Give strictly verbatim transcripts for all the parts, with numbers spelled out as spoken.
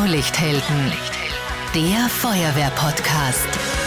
Blaulichthelden, der Feuerwehr-Podcast.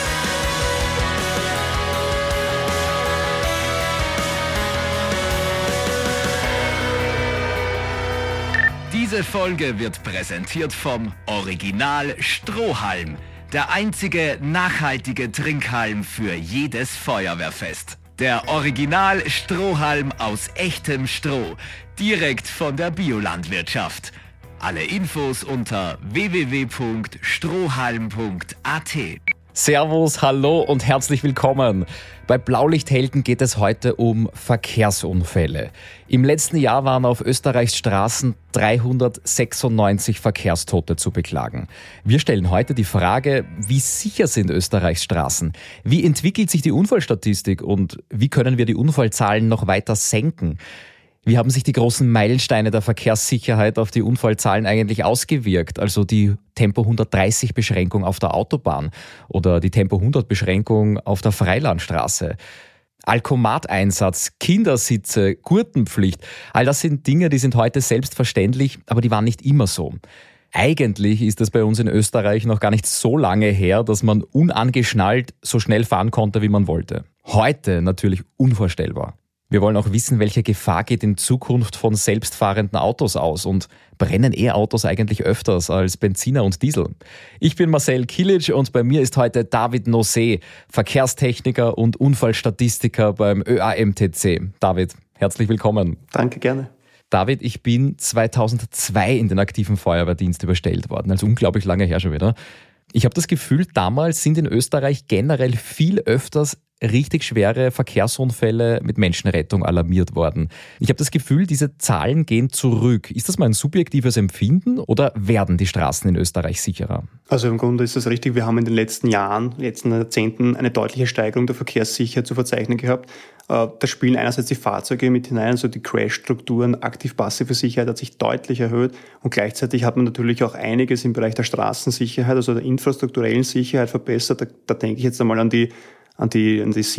Diese Folge wird präsentiert vom Original Strohhalm, der einzige nachhaltige Trinkhalm für jedes Feuerwehrfest. Der Original Strohhalm aus echtem Stroh, direkt von der Biolandwirtschaft. Alle Infos unter w w w punkt strohhalm punkt a t. Servus, hallo und herzlich willkommen. Bei Blaulichthelden geht es heute um Verkehrsunfälle. Im letzten Jahr waren auf Österreichs Straßen dreihundertsechsundneunzig Verkehrstote zu beklagen. Wir stellen heute die Frage, wie sicher sind Österreichs Straßen? Wie entwickelt sich die Unfallstatistik und wie können wir die Unfallzahlen noch weiter senken? Wie haben sich die großen Meilensteine der Verkehrssicherheit auf die Unfallzahlen eigentlich ausgewirkt? Also die Tempo hundertdreißig Beschränkung auf der Autobahn oder die Tempo hundert Beschränkung auf der Freilandstraße. Alkomat-Einsatz, Kindersitze, Gurtenpflicht, all das sind Dinge, die sind heute selbstverständlich, aber die waren nicht immer so. Eigentlich ist es bei uns in Österreich noch gar nicht so lange her, dass man unangeschnallt so schnell fahren konnte, wie man wollte. Heute natürlich unvorstellbar. Wir wollen auch wissen, welche Gefahr geht in Zukunft von selbstfahrenden Autos aus und brennen E-Autos eigentlich öfters als Benziner und Diesel? Ich bin Marcel Kilic und bei mir ist heute David Nosé, Verkehrstechniker und Unfallstatistiker beim Ö A M T C. David, herzlich willkommen. Danke, gerne. David, ich bin zweitausendzwei in den aktiven Feuerwehrdienst überstellt worden, also unglaublich lange her schon wieder. Ich habe das Gefühl, damals sind in Österreich generell viel öfters richtig schwere Verkehrsunfälle mit Menschenrettung alarmiert worden. Ich habe das Gefühl, diese Zahlen gehen zurück. Ist das mein subjektives Empfinden oder werden die Straßen in Österreich sicherer? Also im Grunde ist das richtig. Wir haben in den letzten Jahren, letzten Jahrzehnten eine deutliche Steigerung der Verkehrssicherheit zu verzeichnen gehabt. Da spielen einerseits die Fahrzeuge mit hinein, also die Crash-Strukturen, aktiv-passive Sicherheit hat sich deutlich erhöht und gleichzeitig hat man natürlich auch einiges im Bereich der Straßensicherheit, also der infrastrukturellen Sicherheit verbessert. Da, da denke ich jetzt einmal an die an die, an die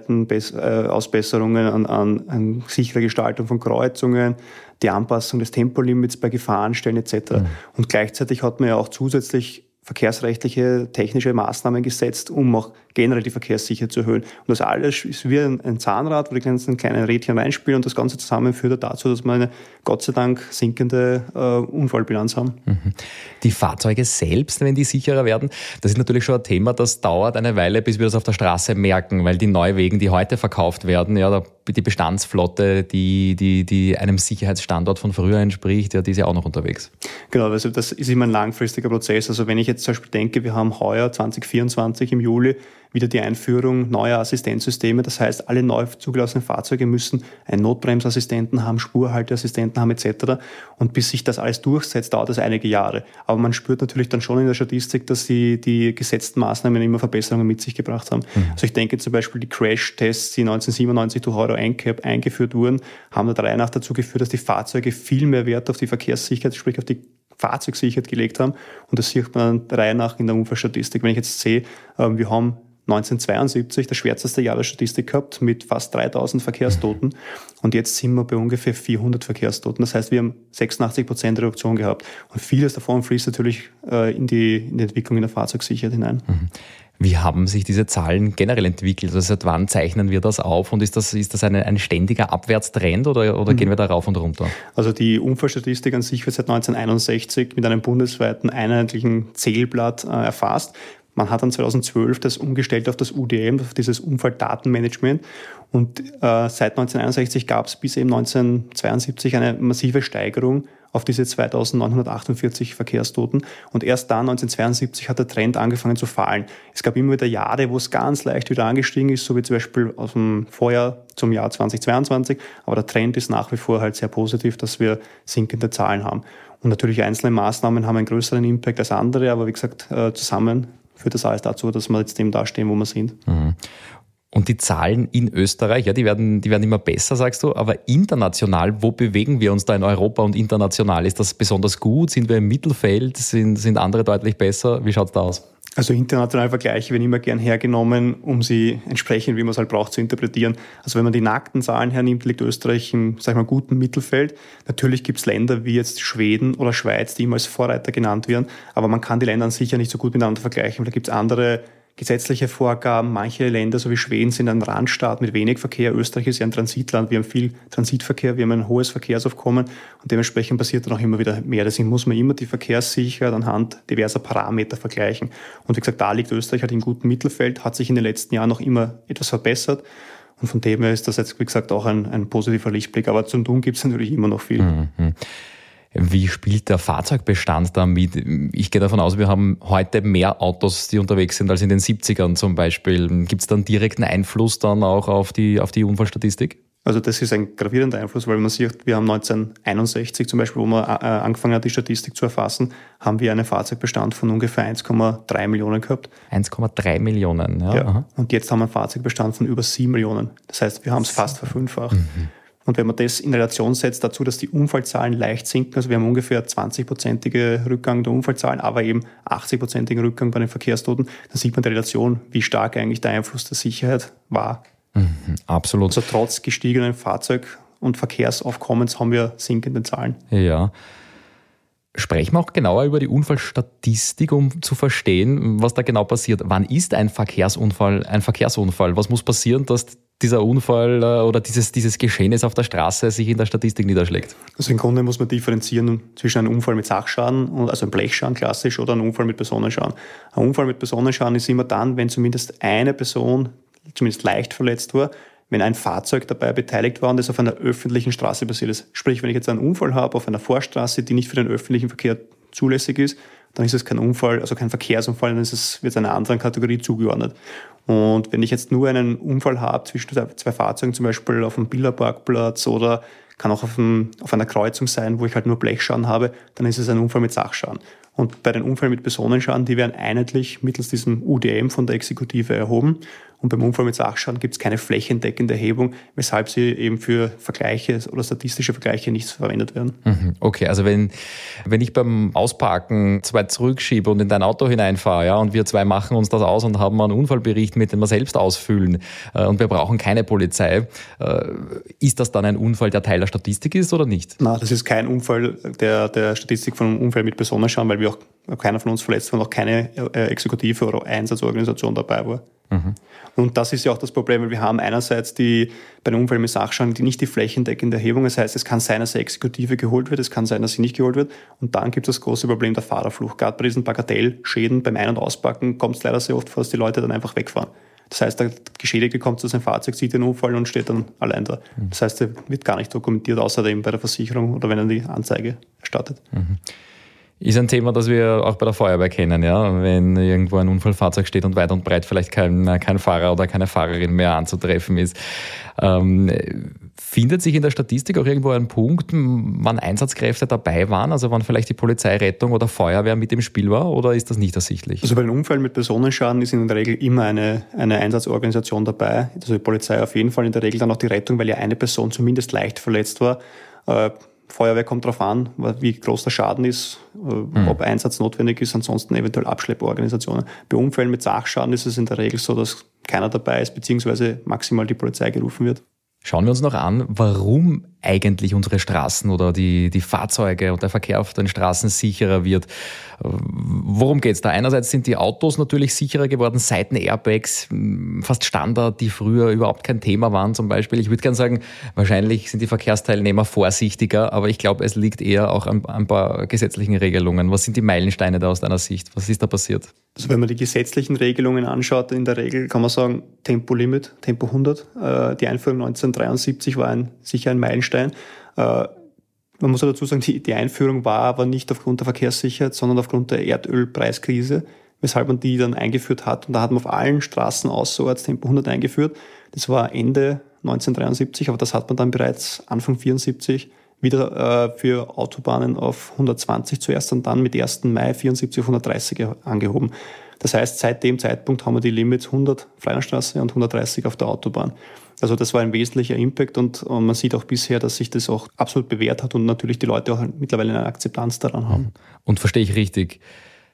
Sichtweitenausbesserungen, an, an, an sichere Gestaltung von Kreuzungen, die Anpassung des Tempolimits bei Gefahrenstellen et cetera. Mhm. Und gleichzeitig hat man ja auch zusätzlich verkehrsrechtliche, technische Maßnahmen gesetzt, um auch generell die Verkehrssicherheit zu erhöhen. Und das alles ist wie ein Zahnrad, wo die ganzen kleinen Rädchen reinspielen und das Ganze zusammen führt dazu, dass wir eine Gott sei Dank sinkende äh, Unfallbilanz haben. Mhm. Die Fahrzeuge selbst, wenn die sicherer werden, das ist natürlich schon ein Thema, das dauert eine Weile, bis wir das auf der Straße merken, weil die Neuwegen, die heute verkauft werden, ja, die Bestandsflotte, die, die, die einem Sicherheitsstandort von früher entspricht, ja, die ist ja auch noch unterwegs. Genau, also das ist immer ein langfristiger Prozess. Also wenn ich jetzt zum Beispiel denke, wir haben heuer zwanzig vierundzwanzig im Juli wieder die Einführung neuer Assistenzsysteme. Das heißt, alle neu zugelassenen Fahrzeuge müssen einen Notbremsassistenten haben, Spurhalteassistenten haben et cetera. Und bis sich das alles durchsetzt, dauert das einige Jahre. Aber man spürt natürlich dann schon in der Statistik, dass die, die gesetzten Maßnahmen immer Verbesserungen mit sich gebracht haben. Mhm. Also ich denke zum Beispiel, die Crash-Tests, die neunzehnhundertsiebenundneunzig durch Euro N C A P eingeführt wurden, haben der Reihe nach dazu geführt, dass die Fahrzeuge viel mehr Wert auf die Verkehrssicherheit, sprich auf die Fahrzeugsicherheit gelegt haben. Und das sieht man der Reihe nach in der Unfallstatistik. Wenn ich jetzt sehe, wir haben neunzehnhundertzweiundsiebzig das schwärzeste Jahr der Statistik gehabt mit fast dreitausend Verkehrstoten und jetzt sind wir bei ungefähr vierhundert Verkehrstoten. Das heißt, wir haben sechsundachtzig Prozent Reduktion gehabt und vieles davon fließt natürlich in die, in die Entwicklung in der Fahrzeugsicherheit hinein. Wie haben sich diese Zahlen generell entwickelt? Also seit wann zeichnen wir das auf und ist das, ist das eine, ein ständiger Abwärtstrend oder, oder mhm. gehen wir da rauf und runter? Also die Unfallstatistik an sich wird seit neunzehnhunderteinundsechzig mit einem bundesweiten einheitlichen Zählblatt äh, erfasst. Man hat dann zweitausendzwölf das umgestellt auf das U D M, auf dieses Unfalldatenmanagement. Und äh, seit neunzehnhunderteinundsechzig gab es bis eben neunzehnhundertzweiundsiebzig eine massive Steigerung auf diese zweitausendneunhundertachtundvierzig Verkehrstoten. Und erst dann, neunzehnhundertzweiundsiebzig, hat der Trend angefangen zu fallen. Es gab immer wieder Jahre, wo es ganz leicht wieder angestiegen ist, so wie zum Beispiel aus dem Vorjahr zum Jahr zweitausendzweiundzwanzig. Aber der Trend ist nach wie vor halt sehr positiv, dass wir sinkende Zahlen haben. Und natürlich einzelne Maßnahmen haben einen größeren Impact als andere, aber wie gesagt, äh, zusammen führt das alles dazu, dass wir jetzt eben da stehen, wo wir sind. Mhm. Und die Zahlen in Österreich, ja, die werden, die werden immer besser, sagst du, aber international, wo bewegen wir uns da in Europa und international? Ist das besonders gut? Sind wir im Mittelfeld? Sind, sind andere deutlich besser? Wie schaut's da aus? Also internationale Vergleiche werden immer gern hergenommen, um sie entsprechend, wie man es halt braucht, zu interpretieren. Also wenn man die nackten Zahlen hernimmt, liegt Österreich im, sag ich mal, guten Mittelfeld. Natürlich gibt es Länder wie jetzt Schweden oder Schweiz, die immer als Vorreiter genannt werden, aber man kann die Länder sicher nicht so gut miteinander vergleichen, weil da gibt es andere gesetzliche Vorgaben. Manche Länder, so wie Schweden, sind ein Randstaat mit wenig Verkehr. Österreich ist ja ein Transitland. Wir haben viel Transitverkehr, wir haben ein hohes Verkehrsaufkommen und dementsprechend passiert dann auch immer wieder mehr. Deswegen muss man immer die Verkehrssicherheit anhand diverser Parameter vergleichen. Und wie gesagt, da liegt Österreich halt im guten Mittelfeld, hat sich in den letzten Jahren noch immer etwas verbessert. Und von dem her ist das jetzt, wie gesagt, auch ein, ein positiver Lichtblick. Aber zum Tun gibt es natürlich immer noch viel. Mhm. Wie spielt der Fahrzeugbestand da mit? Ich gehe davon aus, wir haben heute mehr Autos, die unterwegs sind, als in den siebzigern zum Beispiel. Gibt es dann direkten Einfluss dann auch auf die, auf die Unfallstatistik? Also das ist ein gravierender Einfluss, weil man sieht, wir haben neunzehnhunderteinundsechzig zum Beispiel, wo man äh, angefangen hat, die Statistik zu erfassen, haben wir einen Fahrzeugbestand von ungefähr eins Komma drei Millionen gehabt. eins Komma drei Millionen, ja. ja. Und jetzt haben wir einen Fahrzeugbestand von über sieben Millionen. Das heißt, wir haben es fast verfünffacht. Mhm. Und wenn man das in Relation setzt dazu, dass die Unfallzahlen leicht sinken, also wir haben ungefähr zwanzig-prozentige Rückgang der Unfallzahlen, aber eben achtzig-prozentigen Rückgang bei den Verkehrstoten, dann sieht man die Relation, wie stark eigentlich der Einfluss der Sicherheit war. Mhm, absolut. Also trotz gestiegenen Fahrzeug- und Verkehrsaufkommens haben wir sinkende Zahlen. Ja. Sprechen wir auch genauer über die Unfallstatistik, um zu verstehen, was da genau passiert. Wann ist ein Verkehrsunfall ein Verkehrsunfall? Was muss passieren, dass dieser Unfall oder dieses, dieses Geschehnis auf der Straße sich in der Statistik niederschlägt? Also im Grunde muss man differenzieren zwischen einem Unfall mit Sachschaden, also einem Blechschaden klassisch, oder einem Unfall mit Personenschaden. Ein Unfall mit Personenschaden ist immer dann, wenn zumindest eine Person zumindest leicht verletzt war, wenn ein Fahrzeug dabei beteiligt war und es auf einer öffentlichen Straße passiert ist. Sprich, wenn ich jetzt einen Unfall habe auf einer Vorstraße, die nicht für den öffentlichen Verkehr zulässig ist, dann ist es kein Unfall, also kein Verkehrsunfall, dann ist es, wird es einer anderen Kategorie zugeordnet. Und wenn ich jetzt nur einen Unfall habe zwischen zwei Fahrzeugen, zum Beispiel auf einem Bilderparkplatz oder kann auch auf, einem, auf einer Kreuzung sein, wo ich halt nur Blechschaden habe, dann ist es ein Unfall mit Sachschaden. Und bei den Unfällen mit Personenschaden, die werden einheitlich mittels diesem U D M von der Exekutive erhoben. Und beim Unfall mit Sachschaden gibt es keine flächendeckende Erhebung, weshalb sie eben für Vergleiche oder statistische Vergleiche nicht verwendet werden. Okay, also wenn, wenn ich beim Ausparken zwei zurückschiebe und in dein Auto hineinfahre, ja, und wir zwei machen uns das aus und haben einen Unfallbericht, mit dem wir selbst ausfüllen äh, und wir brauchen keine Polizei, äh, ist das dann ein Unfall, der Teil der Statistik ist oder nicht? Nein, das ist kein Unfall der, der Statistik von einem Unfall mit Personenschaden, weil wir auch keiner von uns verletzt war und auch keine äh, Exekutive oder Einsatzorganisation dabei war. Mhm. Und das ist ja auch das Problem, weil wir haben einerseits die, bei den Unfällen mit Sachschaden, die nicht die flächendeckende Erhebung. Das heißt, es kann sein, dass eine Exekutive geholt wird, es kann sein, dass sie nicht geholt wird. Und dann gibt es das große Problem der Fahrerflucht. Gerade bei diesen Bagatellschäden beim Ein- und Auspacken kommt es leider sehr oft vor, dass die Leute dann einfach wegfahren. Das heißt, der Geschädigte kommt zu seinem Fahrzeug, sieht den Unfall und steht dann allein da. Das heißt, er wird gar nicht dokumentiert, außer eben bei der Versicherung oder wenn er die Anzeige erstattet. Mhm. Ist ein Thema, das wir auch bei der Feuerwehr kennen, ja. Wenn irgendwo ein Unfallfahrzeug steht und weit und breit vielleicht kein, kein Fahrer oder keine Fahrerin mehr anzutreffen ist. Ähm, findet sich in der Statistik auch irgendwo ein Punkt, wann Einsatzkräfte dabei waren, also wann vielleicht die Polizei, Rettung oder Feuerwehr mit im Spiel war, oder ist das nicht ersichtlich? Also bei den Unfällen mit Personenschaden ist in der Regel immer eine, eine Einsatzorganisation dabei. Also die Polizei auf jeden Fall, in der Regel dann auch die Rettung, weil ja eine Person zumindest leicht verletzt war. Äh, Feuerwehr kommt darauf an, wie groß der Schaden ist, mhm. ob Einsatz notwendig ist, ansonsten eventuell Abschlepporganisationen. Bei Unfällen mit Sachschaden ist es in der Regel so, dass keiner dabei ist, beziehungsweise maximal die Polizei gerufen wird. Schauen wir uns noch an, warum eigentlich unsere Straßen oder die, die Fahrzeuge und der Verkehr auf den Straßen sicherer wird. Worum geht's da? Einerseits sind die Autos natürlich sicherer geworden, Seitenairbags, fast Standard, die früher überhaupt kein Thema waren zum Beispiel. Ich würde gerne sagen, wahrscheinlich sind die Verkehrsteilnehmer vorsichtiger, aber ich glaube, es liegt eher auch an, an ein paar gesetzlichen Regelungen. Was sind die Meilensteine da aus deiner Sicht? Was ist da passiert? Also wenn man die gesetzlichen Regelungen anschaut, in der Regel kann man sagen, Tempolimit, Tempo hundert. Die Einführung neunzehnhundertdreiundsiebzig war ein, sicher ein Meilenstein. Man muss ja dazu sagen, die, die Einführung war aber nicht aufgrund der Verkehrssicherheit, sondern aufgrund der Erdölpreiskrise, weshalb man die dann eingeführt hat. Und da hat man auf allen Straßen außerorts Tempo hundert eingeführt. Das war Ende neunzehnhundertdreiundsiebzig, aber das hat man dann bereits Anfang vierundsiebzig wieder äh, für Autobahnen auf hundertzwanzig zuerst und dann mit ersten Mai vierundsiebzig auf hundertdreißig angehoben. Das heißt, seit dem Zeitpunkt haben wir die Limits hundert auf einer Straße und hundertdreißig auf der Autobahn. Also das war ein wesentlicher Impact und, und man sieht auch bisher, dass sich das auch absolut bewährt hat und natürlich die Leute auch mittlerweile eine Akzeptanz daran haben. Und verstehe ich richtig,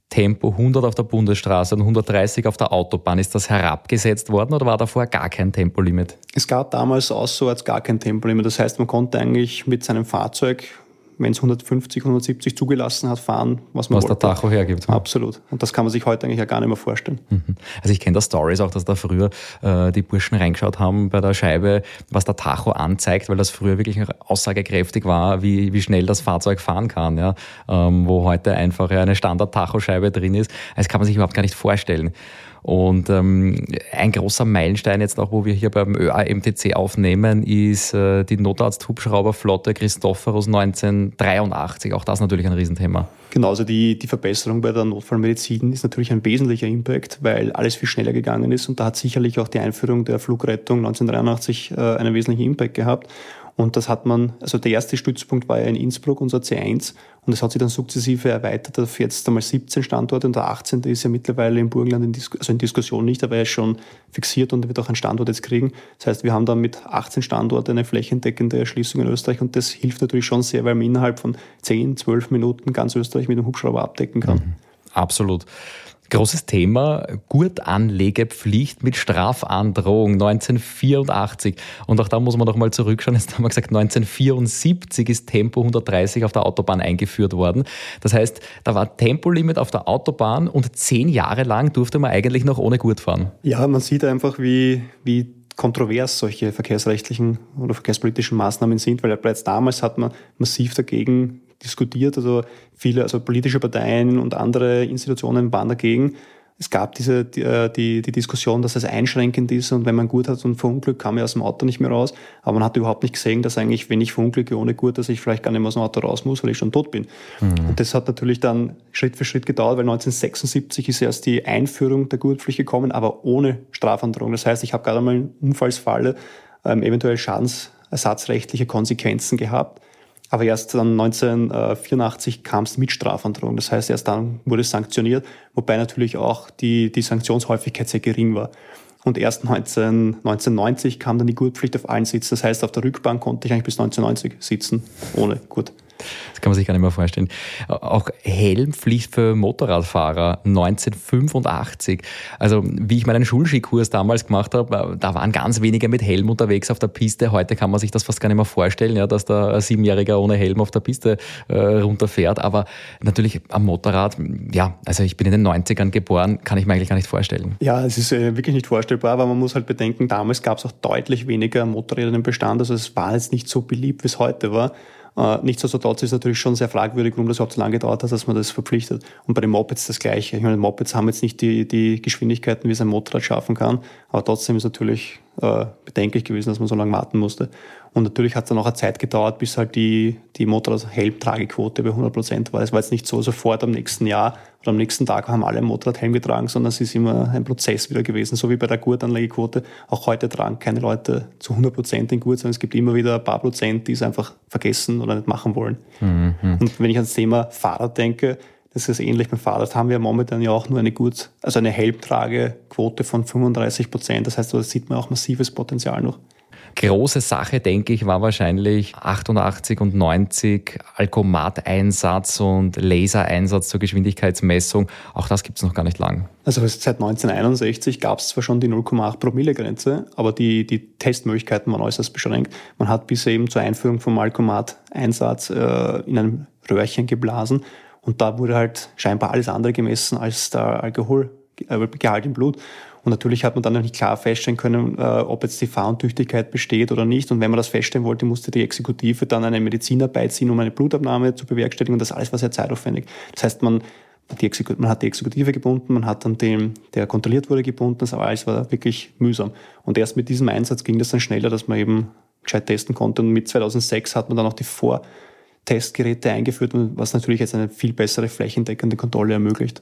Tempo hundert auf der Bundesstraße und hundertdreißig auf der Autobahn. Ist das herabgesetzt worden oder war davor gar kein Tempolimit? Es gab damals auswärts gar kein Tempolimit. Das heißt, man konnte eigentlich mit seinem Fahrzeug, wenn es hundertfünfzig, hundertsiebzig zugelassen hat, fahren, was man Was wollte. der Tacho hergibt. Absolut. Und das kann man sich heute eigentlich ja gar nicht mehr vorstellen. Also ich kenne da Stories auch, dass da früher äh, die Burschen reingeschaut haben bei der Scheibe, was der Tacho anzeigt, weil das früher wirklich aussagekräftig war, wie, wie schnell das Fahrzeug fahren kann, ja? ähm, wo heute einfach eine Standard-Tachoscheibe drin ist. Das kann man sich überhaupt gar nicht vorstellen. Und ähm, ein großer Meilenstein jetzt auch, wo wir hier beim Ö A M T C aufnehmen, ist äh, die Notarzt-Hubschrauberflotte Christophorus neunzehnhundertdreiundachtzig. Auch das natürlich ein Riesenthema. Genau, also die, die Verbesserung bei der Notfallmedizin ist natürlich ein wesentlicher Impact, weil alles viel schneller gegangen ist. Und da hat sicherlich auch die Einführung der Flugrettung neunzehnhundertdreiundachtzig äh, einen wesentlichen Impact gehabt. Und das hat man, also der erste Stützpunkt war ja in Innsbruck, unser C eins. Und das hat sich dann sukzessive erweitert auf jetzt einmal siebzehn Standorte. Und der achtzehnte ist ja mittlerweile im Burgenland in, Dis- also in Diskussion nicht, aber er ist schon fixiert und wird auch einen Standort jetzt kriegen. Das heißt, wir haben dann mit achtzehn Standorten eine flächendeckende Erschließung in Österreich. Und das hilft natürlich schon sehr, weil man innerhalb von zehn, zwölf Minuten ganz Österreich mit einem Hubschrauber abdecken kann. Mhm. Absolut. Großes Thema, Gurtanlegepflicht mit Strafandrohung neunzehnhundertvierundachtzig. Und auch da muss man noch mal zurückschauen. Jetzt haben wir gesagt, neunzehnhundertvierundsiebzig ist Tempo hundertdreißig auf der Autobahn eingeführt worden. Das heißt, da war Tempolimit auf der Autobahn und zehn Jahre lang durfte man eigentlich noch ohne Gurt fahren. Ja, man sieht einfach, wie, wie kontrovers solche verkehrsrechtlichen oder verkehrspolitischen Maßnahmen sind, weil bereits damals hat man massiv dagegen diskutiert, also viele, also politische Parteien und andere Institutionen waren dagegen. Es gab diese, die, die, die Diskussion, dass es einschränkend ist und wenn man Gurt hat und verunglückt, kann man aus dem Auto nicht mehr raus. Aber man hat überhaupt nicht gesehen, dass eigentlich, wenn ich verunglücke ohne Gurt, dass ich vielleicht gar nicht mehr aus dem Auto raus muss, weil ich schon tot bin. Mhm. Und das hat natürlich dann Schritt für Schritt gedauert, weil neunzehnhundertsechsundsiebzig ist erst die Einführung der Gurtpflicht gekommen, aber ohne Strafandrohung. Das heißt, ich habe gerade einmal einen Unfallsfalle, ähm, eventuell schadensersatzrechtliche Konsequenzen gehabt. Aber erst dann neunzehnhundertvierundachtzig kam es mit Strafandrohung. Das heißt, erst dann wurde es sanktioniert, wobei natürlich auch die, die Sanktionshäufigkeit sehr gering war. Und erst neunzehnhundertneunzig kam dann die Gurtpflicht auf allen Sitzen. Das heißt, auf der Rückbank konnte ich eigentlich bis neunzehnhundertneunzig sitzen, ohne Gurt. Das kann man sich gar nicht mehr vorstellen. Auch Helmpflicht für Motorradfahrer neunzehnhundertfünfundachtzig. Also wie ich meinen Schulskikurs damals gemacht habe, da waren ganz wenige mit Helm unterwegs auf der Piste. Heute kann man sich das fast gar nicht mehr vorstellen, ja, dass da ein Siebenjähriger ohne Helm auf der Piste äh, runterfährt. Aber natürlich am Motorrad, ja, also ich bin in den neunzigern geboren, kann ich mir eigentlich gar nicht vorstellen. Ja, es ist äh, wirklich nicht vorstellbar, aber man muss halt bedenken, damals gab es auch deutlich weniger Motorräder im Bestand. Also es war jetzt nicht so beliebt, wie es heute war. Uh, nichtsdestotrotz ist es natürlich schon sehr fragwürdig, warum das überhaupt so lange gedauert hat, dass man das verpflichtet. Und bei den Mopeds das Gleiche. Ich meine, Mopeds haben jetzt nicht die, die Geschwindigkeiten, wie es ein Motorrad schaffen kann, aber trotzdem ist natürlich äh, bedenklich gewesen, dass man so lange warten musste. Und natürlich hat es dann auch eine Zeit gedauert, bis halt die, die Motorrad-Helm-Tragequote bei hundert Prozent war. Es war jetzt nicht so sofort am nächsten Jahr oder am nächsten Tag haben alle einen Motorradhelm getragen, sondern es ist immer ein Prozess wieder gewesen, so wie bei der Gurtanlegequote. Auch heute tragen keine Leute zu hundert Prozent den Gurt, sondern es gibt immer wieder ein paar Prozent, die es einfach vergessen oder nicht machen wollen. Mhm. Und wenn ich ans Thema Fahrrad denke, das ist ähnlich beim Fahrrad, haben wir momentan ja auch nur eine gut, also eine Helmtragequote von fünfunddreißig Prozent. Das heißt, da sieht man auch massives Potenzial noch. Große Sache, denke ich, war wahrscheinlich achtundachtzig und neunzig Alkomat-Einsatz und Lasereinsatz zur Geschwindigkeitsmessung. Auch das gibt es noch gar nicht lang. Also seit neunzehnhunderteinundsechzig gab es zwar schon die null Komma acht Promille-Grenze, aber die, die Testmöglichkeiten waren äußerst beschränkt. Man hat bis eben zur Einführung vom Alkomat-Einsatz äh, in einem Röhrchen geblasen und da wurde halt scheinbar alles andere gemessen als der Alkoholgehalt im Blut. Und natürlich hat man dann noch nicht klar feststellen können, äh, ob jetzt die Fahruntüchtigkeit besteht oder nicht. Und wenn man das feststellen wollte, musste die Exekutive dann eine Mediziner beiziehen, um eine Blutabnahme zu bewerkstelligen. Und das alles war sehr zeitaufwendig. Das heißt, man, die Exekutive, man hat die Exekutive gebunden, man hat dann den, der kontrolliert wurde, gebunden. Das alles war wirklich mühsam. Und erst mit diesem Einsatz ging das dann schneller, dass man eben gescheit testen konnte. Und mit zweitausendsechs hat man dann auch die Vortestgeräte eingeführt, was natürlich jetzt eine viel bessere flächendeckende Kontrolle ermöglicht.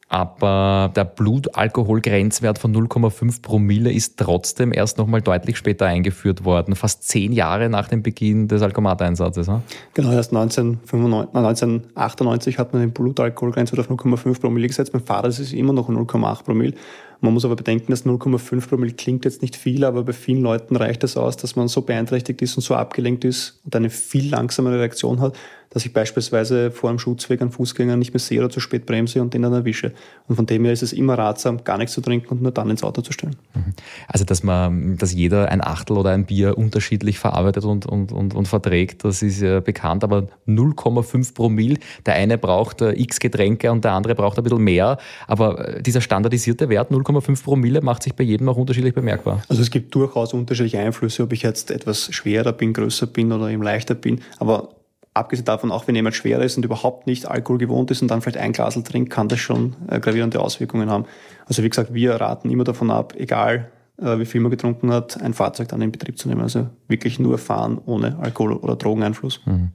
Aber der Blutalkoholgrenzwert von null Komma fünf Promille ist trotzdem erst nochmal deutlich später eingeführt worden, fast zehn Jahre nach dem Beginn des Alkomat-Einsatzes. Ne? Genau, erst neunzehnhundertachtundneunzig hat man den Blutalkoholgrenzwert auf null Komma fünf Promille gesetzt. Beim Fahrrad ist es immer noch null Komma acht Promille. Man muss aber bedenken, dass null Komma fünf Promille klingt jetzt nicht viel, aber bei vielen Leuten reicht es aus, dass man so beeinträchtigt ist und so abgelenkt ist und eine viel langsamere Reaktion hat, dass ich beispielsweise vor einem Schutzweg einen Fußgänger nicht mehr sehe oder zu spät bremse und den dann erwische. Und von dem her ist es immer ratsam, gar nichts zu trinken und nur dann ins Auto zu stellen. Also, dass man, dass jeder ein Achtel oder ein Bier unterschiedlich verarbeitet und, und, und, und verträgt, das ist ja bekannt, aber null Komma fünf Promille, der eine braucht äh, x Getränke und der andere braucht ein bisschen mehr, aber dieser standardisierte Wert null Komma fünf Promille macht sich bei jedem auch unterschiedlich bemerkbar. Also es gibt durchaus unterschiedliche Einflüsse, ob ich jetzt etwas schwerer bin, größer bin oder eben leichter bin, aber abgesehen davon, auch wenn jemand schwerer ist und überhaupt nicht Alkohol gewohnt ist und dann vielleicht ein Glas trinkt, kann das schon äh, gravierende Auswirkungen haben. Also wie gesagt, wir raten immer davon ab, egal äh, wie viel man getrunken hat, ein Fahrzeug dann in Betrieb zu nehmen. Also wirklich nur fahren ohne Alkohol- oder Drogeneinfluss. Mhm.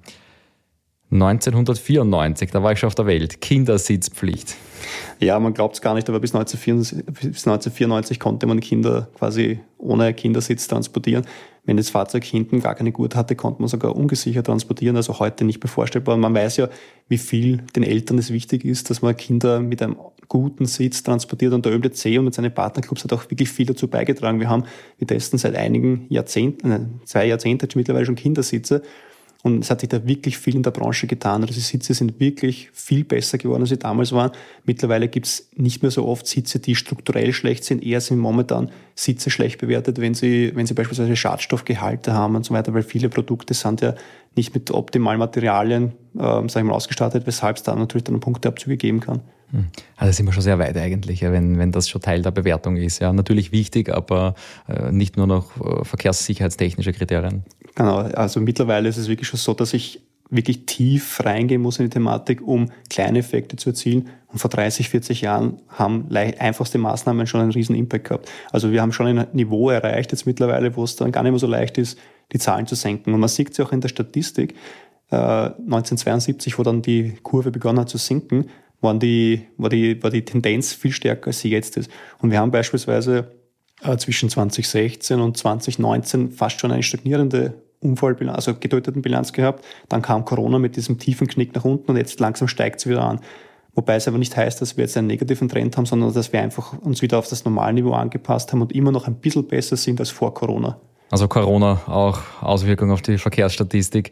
neunzehnhundertvierundneunzig, da war ich schon auf der Welt, Kindersitzpflicht. Ja, man glaubt es gar nicht, aber bis neunzehnhundertvierundneunzig konnte man Kinder quasi ohne Kindersitz transportieren. Wenn das Fahrzeug hinten gar keine Gurt hatte, konnte man sogar ungesichert transportieren, also heute nicht mehr vorstellbar. Man weiß ja, wie viel den Eltern es wichtig ist, dass man Kinder mit einem guten Sitz transportiert, und der Ö M D C und mit seinen Partnerclubs hat auch wirklich viel dazu beigetragen. Wir haben, wir testen seit einigen Jahrzehnten, äh, zwei Jahrzehnte mittlerweile schon Kindersitze. Und es hat sich da wirklich viel in der Branche getan. Also die Sitze sind wirklich viel besser geworden, als sie damals waren. Mittlerweile gibt es nicht mehr so oft Sitze, die strukturell schlecht sind. Eher sind momentan Sitze schlecht bewertet, wenn sie, wenn sie beispielsweise Schadstoffgehalte haben und so weiter, weil viele Produkte sind ja nicht mit optimalen Materialien äh, sag ich mal, ausgestattet, weshalb es da natürlich dann Punkteabzüge geben kann. Also sind wir schon sehr weit eigentlich, ja, wenn, wenn das schon Teil der Bewertung ist. Ja, natürlich wichtig, aber äh, nicht nur noch äh, verkehrssicherheitstechnische Kriterien. Genau, also mittlerweile ist es wirklich schon so, dass ich wirklich tief reingehen muss in die Thematik, um kleine Effekte zu erzielen. Und vor dreißig, vierzig Jahren haben einfachste Maßnahmen schon einen riesen Impact gehabt. Also wir haben schon ein Niveau erreicht jetzt mittlerweile, wo es dann gar nicht mehr so leicht ist, die Zahlen zu senken. Und man sieht es ja auch in der Statistik. Äh, neunzehnhundertzweiundsiebzig, wo dann die Kurve begonnen hat zu sinken, waren die, war, die, war die Tendenz viel stärker, als sie jetzt ist. Und wir haben beispielsweise äh, zwischen zwanzig sechzehn und zwanzig neunzehn fast schon eine stagnierende Unfallbilanz, also getöteten Bilanz gehabt. Dann kam Corona mit diesem tiefen Knick nach unten und jetzt langsam steigt es wieder an. Wobei es aber nicht heißt, dass wir jetzt einen negativen Trend haben, sondern dass wir einfach uns wieder auf das Normalniveau angepasst haben und immer noch ein bisschen besser sind als vor Corona. Also Corona auch Auswirkungen auf die Verkehrsstatistik.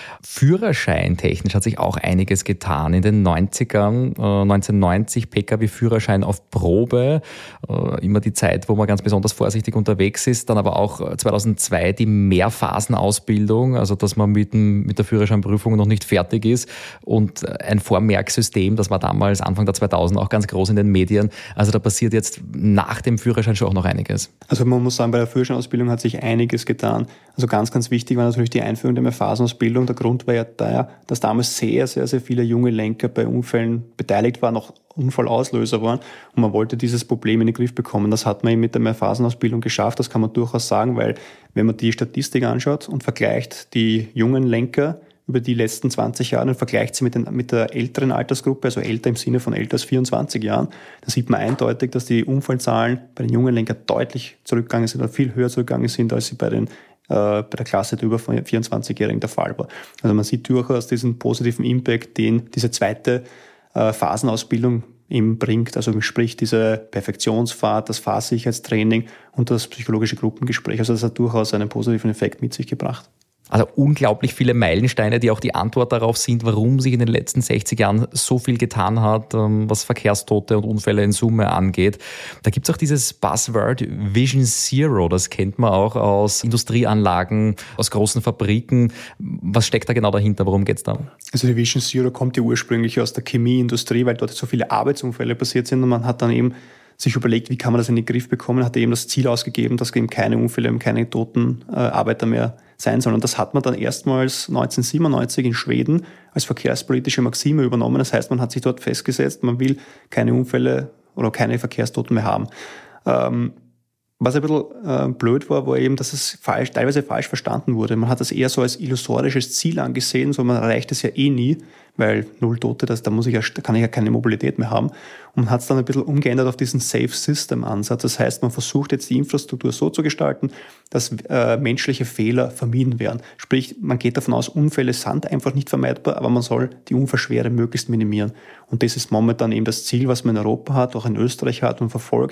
Führerscheintechnisch hat sich auch einiges getan. In den neunzigern, äh, neunzehnhundertneunzig Pkw-Führerschein auf Probe, äh, immer die Zeit, wo man ganz besonders vorsichtig unterwegs ist. Dann aber auch zweitausendzwei die Mehrphasenausbildung, also dass man mit, dem, mit der Führerscheinprüfung noch nicht fertig ist, und ein Vormerksystem, das war damals Anfang der zweitausender auch ganz groß in den Medien. Also da passiert jetzt nach dem Führerschein schon auch noch einiges. Also man muss sagen, bei der Führerscheinausbildung hat sich einiges getan. Also ganz, ganz wichtig war natürlich die Einführung der Mehrphasenausbildung. Der Grund war ja der, dass damals sehr, sehr, sehr viele junge Lenker bei Unfällen beteiligt waren, auch Unfallauslöser waren, und man wollte dieses Problem in den Griff bekommen. Das hat man eben mit der Mehrphasenausbildung geschafft, das kann man durchaus sagen, weil wenn man die Statistik anschaut und vergleicht die jungen Lenker über die letzten zwanzig Jahre und vergleicht sie mit, den, mit der älteren Altersgruppe, also älter im Sinne von älter als vierundzwanzig Jahren, dann sieht man eindeutig, dass die Unfallzahlen bei den jungen Lenkern deutlich zurückgegangen sind oder viel höher zurückgegangen sind, als sie bei den äh, bei der Klasse der über vierundzwanzigjährigen der Fall war. Also man sieht durchaus diesen positiven Impact, den diese zweite äh, Phasenausbildung eben bringt, also sprich diese Perfektionsfahrt, das Fahrsicherheitstraining und das psychologische Gruppengespräch. Also das hat durchaus einen positiven Effekt mit sich gebracht. Also unglaublich viele Meilensteine, die auch die Antwort darauf sind, warum sich in den letzten sechzig Jahren so viel getan hat, was Verkehrstote und Unfälle in Summe angeht. Da gibt es auch dieses Buzzword Vision Zero, das kennt man auch aus Industrieanlagen, aus großen Fabriken. Was steckt da genau dahinter? Worum geht es da? Also die Vision Zero kommt ja ursprünglich aus der Chemieindustrie, weil dort so viele Arbeitsunfälle passiert sind, und man hat dann eben sich überlegt, wie kann man das in den Griff bekommen, hat eben das Ziel ausgegeben, dass eben keine Unfälle, eben keine toten äh, Arbeiter mehr sein sollen. Und das hat man dann erstmals neunzehnhundertsiebenundneunzig in Schweden als verkehrspolitische Maxime übernommen. Das heißt, man hat sich dort festgesetzt, man will keine Unfälle oder keine Verkehrstoten mehr haben. Ähm, Was ein bisschen äh, blöd war, war eben, dass es falsch, teilweise falsch verstanden wurde. Man hat das eher so als illusorisches Ziel angesehen, so man erreicht es ja eh nie, weil null Tote, das, da muss ich ja, da kann ich ja keine Mobilität mehr haben. Und man hat es dann ein bisschen umgeändert auf diesen Safe-System-Ansatz. Das heißt, man versucht jetzt die Infrastruktur so zu gestalten, dass äh, menschliche Fehler vermieden werden. Sprich, man geht davon aus, Unfälle sind einfach nicht vermeidbar, aber man soll die Unfallschwere möglichst minimieren. Und das ist momentan eben das Ziel, was man in Europa hat, auch in Österreich hat und verfolgt.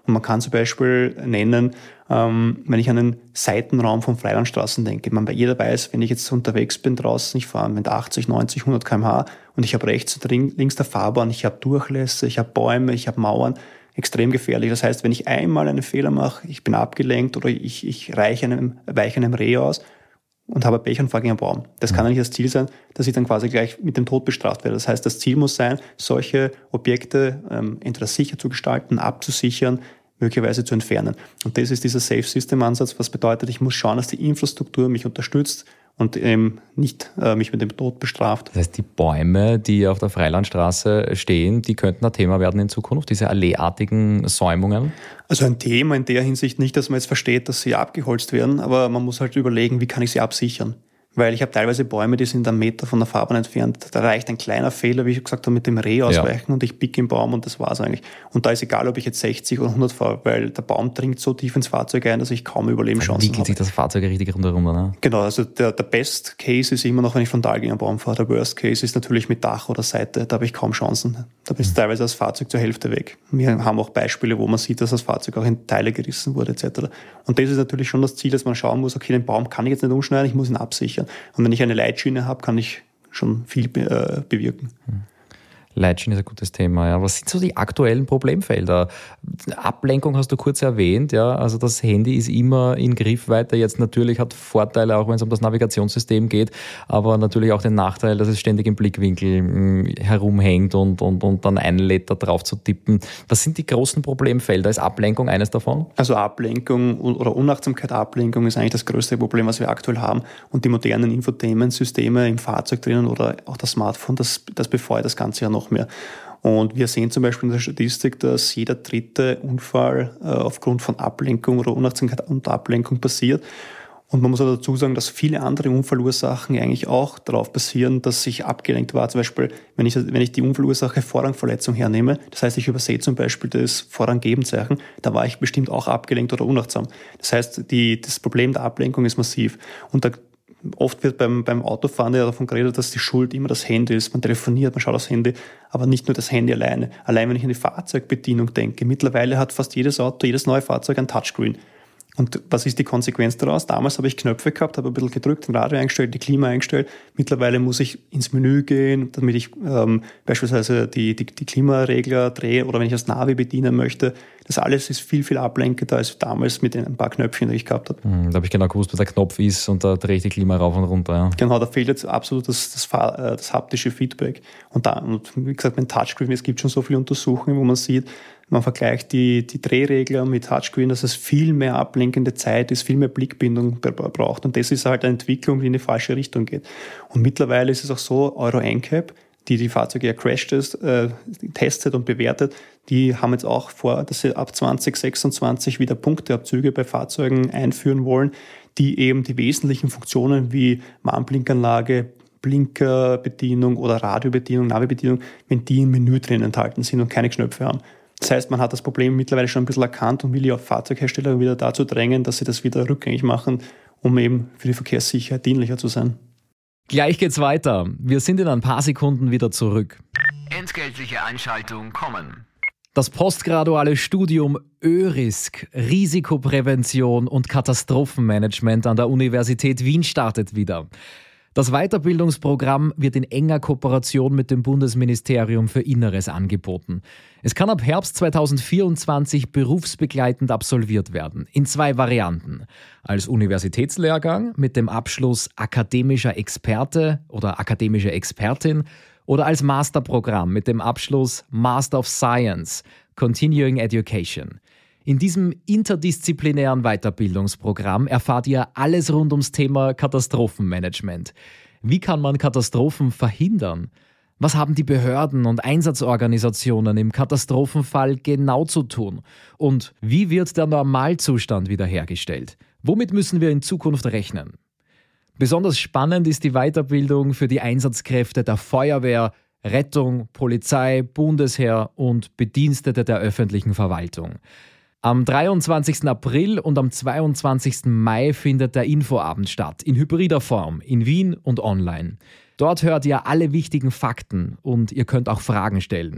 Und man kann zum Beispiel nennen, ähm, wenn ich an den Seitenraum von Freilandstraßen denke. Man, jeder weiß, wenn ich jetzt unterwegs bin draußen, ich fahre mit achtzig, neunzig, hundert Kilometer pro Stunde und ich habe rechts und links der Fahrbahn, ich habe Durchlässe, ich habe Bäume, ich habe Mauern, extrem gefährlich. Das heißt, wenn ich einmal einen Fehler mache, ich bin abgelenkt oder ich, ich reiche einem, weiche einem Reh aus und habe Pech und fahre gegen einen Baum. Das kann ja nicht das Ziel sein, dass ich dann quasi gleich mit dem Tod bestraft werde. Das heißt, das Ziel muss sein, solche Objekte ähm, entweder sicher zu gestalten, abzusichern, möglicherweise zu entfernen. Und das ist dieser Safe-System-Ansatz, was bedeutet, ich muss schauen, dass die Infrastruktur mich unterstützt und ähm, nicht äh, mich mit dem Tod bestraft. Das heißt, die Bäume, die auf der Freilandstraße stehen, die könnten ein Thema werden in Zukunft, diese alleeartigen Säumungen? Also ein Thema in der Hinsicht nicht, dass man jetzt versteht, dass sie abgeholzt werden, aber man muss halt überlegen, wie kann ich sie absichern. Weil ich habe teilweise Bäume, die sind einen Meter von der Fahrbahn entfernt. Da reicht ein kleiner Fehler, wie ich gesagt habe, mit dem Reh ausweichen ja. und ich biege im Baum und das war's eigentlich. Und da ist egal, ob ich jetzt sechzig oder hundert fahre, weil der Baum dringt so tief ins Fahrzeug ein, dass ich kaum Überlebenschancen habe. Wickelt sich das Fahrzeug richtig rundherum, ne? Genau, also der, der Best Case ist immer noch, wenn ich frontal gegen einen Baum fahre. Der Worst Case ist natürlich mit Dach oder Seite. Da habe ich kaum Chancen. Da ist mhm. teilweise das Fahrzeug zur Hälfte weg. Wir haben auch Beispiele, wo man sieht, dass das Fahrzeug auch in Teile gerissen wurde et cetera. Und das ist natürlich schon das Ziel, dass man schauen muss, okay, den Baum kann ich jetzt nicht umschneiden, ich muss ihn absichern. Und wenn ich eine Leitschiene habe, kann ich schon viel be- äh, bewirken. Leitschiene ist ein gutes Thema. Ja. Was sind so die aktuellen Problemfelder? Ablenkung hast du kurz erwähnt. Ja. Also das Handy ist immer in Griffweite. Jetzt natürlich hat Vorteile, auch wenn es um das Navigationssystem geht, aber natürlich auch den Nachteil, dass es ständig im Blickwinkel mh, herumhängt und, und, und dann einlädt, da drauf zu tippen. Was sind die großen Problemfelder? Ist Ablenkung eines davon? Also Ablenkung oder Unachtsamkeit, Ablenkung ist eigentlich das größte Problem, was wir aktuell haben. Und die modernen Infotainment-Systeme im Fahrzeug drinnen oder auch das Smartphone, das, das befeuert das Ganze ja noch mehr. Und wir sehen zum Beispiel in der Statistik, dass jeder dritte Unfall äh, aufgrund von Ablenkung oder Unachtsamkeit und Ablenkung passiert. Und man muss auch dazu sagen, dass viele andere Unfallursachen eigentlich auch darauf basieren, dass ich abgelenkt war. Zum Beispiel, wenn ich, wenn ich die Unfallursache Vorrangverletzung hernehme, das heißt, ich übersehe zum Beispiel das Vorranggebenzeichen, da war ich bestimmt auch abgelenkt oder unachtsam. Das heißt, die, das Problem der Ablenkung ist massiv. Und da Oft wird beim, beim Autofahren ja davon geredet, dass die Schuld immer das Handy ist. Man telefoniert, man schaut aufs Handy, aber nicht nur das Handy alleine. Allein wenn ich an die Fahrzeugbedienung denke, mittlerweile hat fast jedes Auto, jedes neue Fahrzeug ein Touchscreen. Und was ist die Konsequenz daraus? Damals habe ich Knöpfe gehabt, habe ein bisschen gedrückt, den Radio eingestellt, die Klima eingestellt. Mittlerweile muss ich ins Menü gehen, damit ich ähm, beispielsweise die, die, die Klimaregler drehe oder wenn ich das Navi bedienen möchte. Das alles ist viel, viel ablenkender als damals mit den ein paar Knöpfchen, die ich gehabt habe. Mhm, da habe ich genau gewusst, wo der Knopf ist und da drehe ich die Klima rauf und runter. Ja. Genau, da fehlt jetzt absolut das, das, das haptische Feedback. Und, da, und wie gesagt, mit Touchscreen, es gibt schon so viele Untersuchungen, wo man sieht, man vergleicht die, die Drehregler mit Touchscreen, dass es viel mehr ablenkende Zeit ist, viel mehr Blickbindung braucht. Und das ist halt eine Entwicklung, die in die falsche Richtung geht. Und mittlerweile ist es auch so, Euro N C A P, die die Fahrzeuge ja crashtest, äh, testet und bewertet, die haben jetzt auch vor, dass sie ab zwanzig sechsundzwanzig wieder Punkteabzüge bei Fahrzeugen einführen wollen, die eben die wesentlichen Funktionen wie Warnblinkanlage, Blinkerbedienung oder Radiobedienung, Navibedienung, wenn die im Menü drin enthalten sind und keine Knöpfe haben. Das heißt, man hat das Problem mittlerweile schon ein bisschen erkannt und will ja Fahrzeughersteller wieder dazu drängen, dass sie das wieder rückgängig machen, um eben für die Verkehrssicherheit dienlicher zu sein. Gleich geht's weiter. Wir sind in ein paar Sekunden wieder zurück. Entgeltliche Einschaltung kommen. Das postgraduale Studium ÖRISK, Risikoprävention und Katastrophenmanagement an der Universität Wien startet wieder. Das Weiterbildungsprogramm wird in enger Kooperation mit dem Bundesministerium für Inneres angeboten. Es kann ab Herbst zweitausendvierundzwanzig berufsbegleitend absolviert werden, in zwei Varianten. Als Universitätslehrgang mit dem Abschluss akademischer Experte oder akademische Expertin oder als Masterprogramm mit dem Abschluss Master of Science, Continuing Education. In diesem interdisziplinären Weiterbildungsprogramm erfahrt ihr alles rund ums Thema Katastrophenmanagement. Wie kann man Katastrophen verhindern? Was haben die Behörden und Einsatzorganisationen im Katastrophenfall genau zu tun? Und wie wird der Normalzustand wiederhergestellt? Womit müssen wir in Zukunft rechnen? Besonders spannend ist die Weiterbildung für die Einsatzkräfte der Feuerwehr, Rettung, Polizei, Bundesheer und Bedienstete der öffentlichen Verwaltung. Am dreiundzwanzigsten April und am zweiundzwanzigsten Mai findet der Infoabend statt, in hybrider Form, in Wien und online. Dort hört ihr alle wichtigen Fakten und ihr könnt auch Fragen stellen.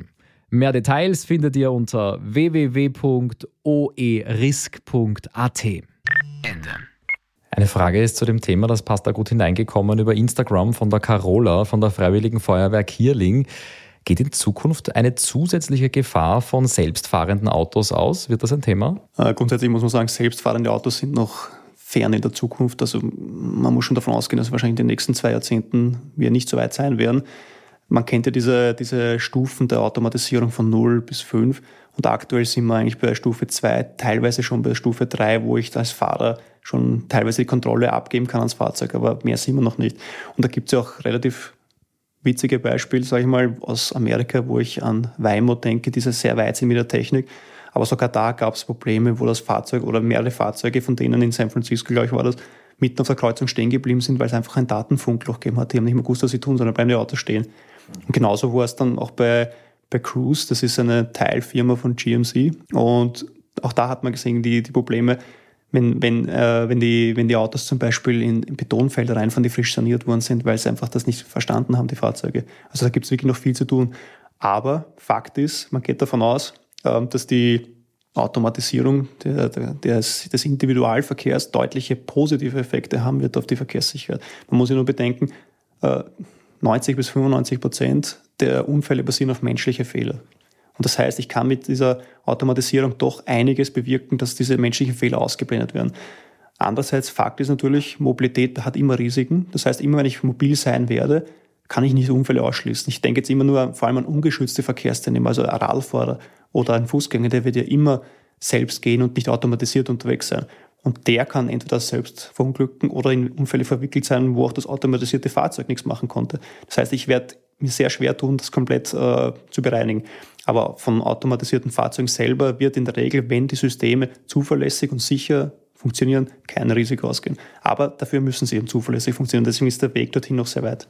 Mehr Details findet ihr unter w w w punkt o e risk punkt a t. Ende. Eine Frage ist zu dem Thema, das passt da gut hineingekommen, über Instagram von der Carola von der Freiwilligen Feuerwehr Kierling. Geht in Zukunft eine zusätzliche Gefahr von selbstfahrenden Autos aus? Wird das ein Thema? Äh, grundsätzlich muss man sagen, selbstfahrende Autos sind noch fern in der Zukunft. Also man muss schon davon ausgehen, dass wahrscheinlich in den nächsten zwei Jahrzehnten wir nicht so weit sein werden. Man kennt ja diese, diese Stufen der Automatisierung von null bis fünf und aktuell sind wir eigentlich bei Stufe zwei, teilweise schon bei Stufe drei, wo ich als Fahrer schon teilweise die Kontrolle abgeben kann ans Fahrzeug, aber mehr sind wir noch nicht. Und da gibt es ja auch relativ witzige Beispiele, sage ich mal, aus Amerika, wo ich an Waymo denke, die sehr weit sind mit der Technik. Aber sogar da gab es Probleme, wo das Fahrzeug oder mehrere Fahrzeuge, von denen in San Francisco, glaube ich, war das, mitten auf der Kreuzung stehen geblieben sind, weil es einfach ein Datenfunkloch gegeben hat. Die haben nicht mehr gewusst, was sie tun, sondern bleiben die Autos stehen. Und genauso war es dann auch bei, bei Cruise, das ist eine Teilfirma von G M C. Und auch da hat man gesehen, die, die Probleme, wenn, wenn, äh, wenn, die, wenn die Autos zum Beispiel in, in Betonfelder reinfahren, die frisch saniert worden sind, weil sie einfach das nicht verstanden haben, die Fahrzeuge. Also da gibt es wirklich noch viel zu tun. Aber Fakt ist, man geht davon aus, äh, dass die Automatisierung der, der, des, des Individualverkehrs deutliche positive Effekte haben wird auf die Verkehrssicherheit. Man muss ja nur bedenken, äh, neunzig bis fünfundneunzig Prozent der Unfälle basieren auf menschliche Fehler. Und das heißt, ich kann mit dieser Automatisierung doch einiges bewirken, dass diese menschlichen Fehler ausgeblendet werden. Andererseits, Fakt ist natürlich, Mobilität hat immer Risiken. Das heißt, immer wenn ich mobil sein werde, kann ich nicht Unfälle ausschließen. Ich denke jetzt immer nur vor allem an ungeschützte Verkehrsteilnehmer, also ein Radfahrer oder ein Fußgänger, der wird ja immer selbst gehen und nicht automatisiert unterwegs sein. Und der kann entweder selbst verunglücken oder in Unfälle verwickelt sein, wo auch das automatisierte Fahrzeug nichts machen konnte. Das heißt, ich werde mir sehr schwer tun, das komplett äh, zu bereinigen. Aber von automatisierten Fahrzeugen selber wird in der Regel, wenn die Systeme zuverlässig und sicher funktionieren, kein Risiko ausgehen. Aber dafür müssen sie eben zuverlässig funktionieren. Deswegen ist der Weg dorthin noch sehr weit.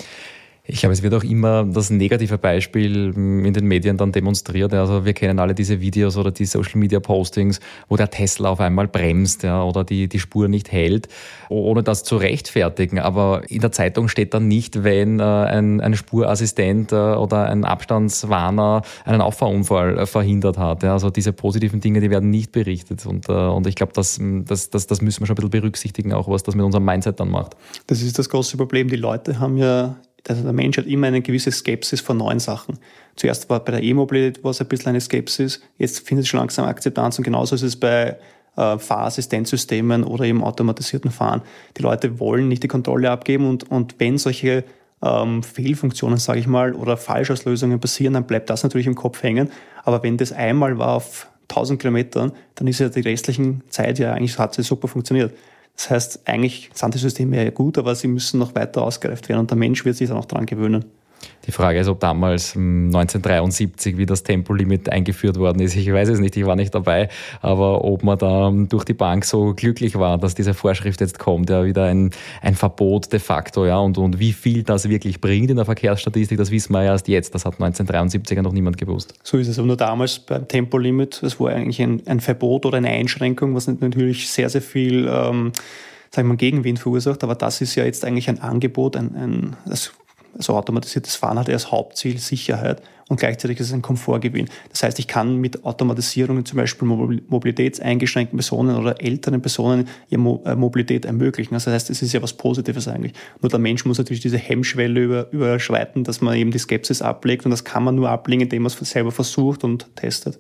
Ich glaube, es wird auch immer das negative Beispiel in den Medien dann demonstriert. Also wir kennen alle diese Videos oder die Social-Media-Postings, wo der Tesla auf einmal bremst, ja, oder die, die Spur nicht hält, ohne das zu rechtfertigen. Aber in der Zeitung steht dann nicht, wenn äh, ein, ein Spurassistent äh, oder ein Abstandswarner einen Auffahrunfall äh, verhindert hat. Ja. Also diese positiven Dinge, die werden nicht berichtet. Und, äh, und ich glaube, das, das, das, das müssen wir schon ein bisschen berücksichtigen, auch was das mit unserem Mindset dann macht. Das ist das große Problem. Die Leute haben ja Also der Mensch hat immer eine gewisse Skepsis vor neuen Sachen. Zuerst war bei der E-Mobilität war es ein bisschen eine Skepsis, jetzt findet es schon langsam Akzeptanz und genauso ist es bei äh, Fahrassistenzsystemen oder eben automatisierten Fahren. Die Leute wollen nicht die Kontrolle abgeben und, und wenn solche ähm, Fehlfunktionen, sage ich mal, oder Falschauslösungen passieren, dann bleibt das natürlich im Kopf hängen. Aber wenn das einmal war auf tausend Kilometern, dann ist ja die restlichen Zeit ja eigentlich, hat es super funktioniert. Das heißt, eigentlich sind die Systeme ja gut, aber sie müssen noch weiter ausgereift werden und der Mensch wird sich dann auch daran gewöhnen. Die Frage ist, ob damals neunzehnhundertdreiundsiebzig, wie das Tempolimit eingeführt worden ist, ich weiß es nicht, ich war nicht dabei, aber ob man da durch die Bank so glücklich war, dass diese Vorschrift jetzt kommt, ja, wieder ein, ein Verbot de facto, ja, und, und wie viel das wirklich bringt in der Verkehrsstatistik, das wissen wir ja erst jetzt, das hat neunzehnhundertdreiundsiebzig ja noch niemand gewusst. So ist es, aber nur damals beim Tempolimit, das war eigentlich ein, ein Verbot oder eine Einschränkung, was natürlich sehr, sehr viel, ähm, sagen wir mal, Gegenwind verursacht, aber das ist ja jetzt eigentlich ein Angebot, ein, ein das Also automatisiertes Fahren hat als Hauptziel Sicherheit und gleichzeitig ist es ein Komfortgewinn. Das heißt, ich kann mit Automatisierungen zum Beispiel mobilitätseingeschränkten Personen oder älteren Personen ihre Mobilität ermöglichen. Das heißt, es ist ja was Positives eigentlich. Nur der Mensch muss natürlich diese Hemmschwelle über, überschreiten, dass man eben die Skepsis ablegt und das kann man nur ablegen, indem man es selber versucht und testet.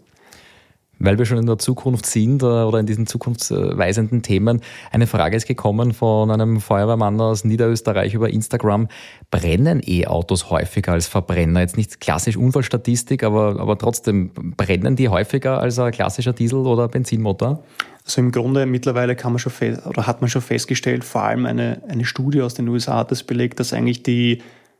Weil wir schon in der Zukunft sind oder in diesen zukunftsweisenden Themen, eine Frage ist gekommen von einem Feuerwehrmann aus Niederösterreich über Instagram. Brennen E-Autos häufiger als Verbrenner? Jetzt nicht klassisch Unfallstatistik, aber, aber trotzdem, brennen die häufiger als ein klassischer Diesel- oder Benzinmotor? Also im Grunde mittlerweile kann man schon fest, oder hat man schon festgestellt, vor allem eine, eine Studie aus den U S A hat das belegt, dass eigentlich die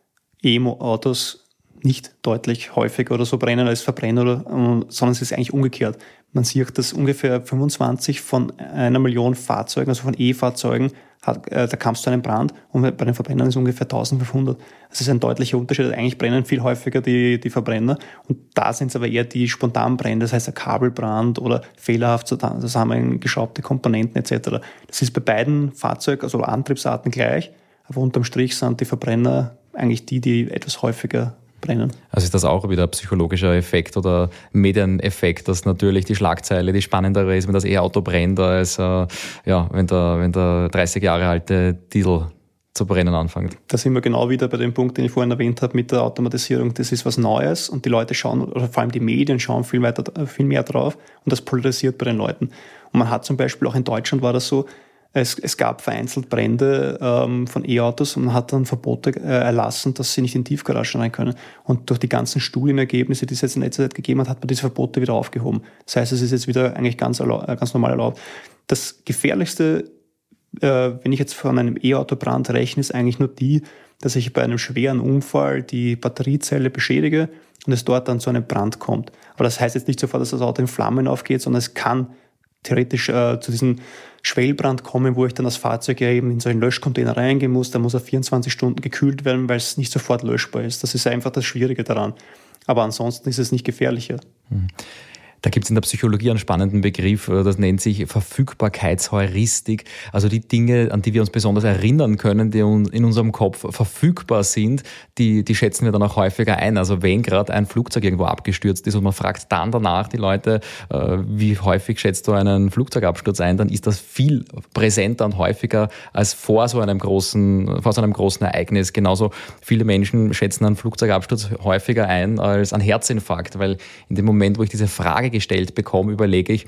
E-Autos nicht deutlich häufiger oder so brennen als Verbrenner, oder, sondern es ist eigentlich umgekehrt. Man sieht, dass ungefähr fünfundzwanzig von einer Million Fahrzeugen, also von E-Fahrzeugen, hat, äh, da kam es zu einem Brand und bei den Verbrennern ist es ungefähr eintausendfünfhundert. Das ist ein deutlicher Unterschied. Eigentlich brennen viel häufiger die, die Verbrenner und da sind es aber eher die Spontanbrände, das heißt ein Kabelbrand oder fehlerhaft zusammengeschraubte Komponenten et cetera. Das ist bei beiden Fahrzeugen, also Antriebsarten gleich, aber unterm Strich sind die Verbrenner eigentlich die, die etwas häufiger brennen. Also ist das auch wieder ein psychologischer Effekt oder Medieneffekt, dass natürlich die Schlagzeile die spannendere ist, wenn das E-Auto brennt, als äh, ja, wenn der, wenn der dreißig Jahre alte Diesel zu brennen anfängt. Da sind wir genau wieder bei dem Punkt, den ich vorhin erwähnt habe mit der Automatisierung. Das ist was Neues und die Leute schauen, oder vor allem die Medien schauen viel, weiter, viel mehr drauf und das polarisiert bei den Leuten. Und man hat zum Beispiel auch in Deutschland war das so, es, es gab vereinzelt Brände ähm, von E-Autos und man hat dann Verbote äh, erlassen, dass sie nicht in Tiefgaragen rein können. Und durch die ganzen Studienergebnisse, die es jetzt in letzter Zeit gegeben hat, hat man diese Verbote wieder aufgehoben. Das heißt, es ist jetzt wieder eigentlich ganz, erlaub, ganz normal erlaubt. Das Gefährlichste, wenn ich jetzt von einem E-Auto-Brand rechne, ist eigentlich nur die, dass ich bei einem schweren Unfall die Batteriezelle beschädige und es dort dann zu einem Brand kommt. Aber das heißt jetzt nicht sofort, dass das Auto in Flammen aufgeht, sondern es kann theoretisch äh, zu diesem Schwellbrand kommen, wo ich dann das Fahrzeug ja eben in so einen Löschcontainer reingehen muss. Da muss er vierundzwanzig Stunden gekühlt werden, weil es nicht sofort löschbar ist. Das ist einfach das Schwierige daran. Aber ansonsten ist es nicht gefährlicher. Mhm. Da gibt es in der Psychologie einen spannenden Begriff, das nennt sich Verfügbarkeitsheuristik. Also die Dinge, an die wir uns besonders erinnern können, die in unserem Kopf verfügbar sind, die, die schätzen wir dann auch häufiger ein. Also wenn gerade ein Flugzeug irgendwo abgestürzt ist und man fragt dann danach die Leute, wie häufig schätzt du einen Flugzeugabsturz ein, dann ist das viel präsenter und häufiger als vor so einem großen, vor so einem großen Ereignis. Genauso viele Menschen schätzen einen Flugzeugabsturz häufiger ein als einen Herzinfarkt, weil in dem Moment, wo ich diese Frage gestellt bekomme, überlege ich,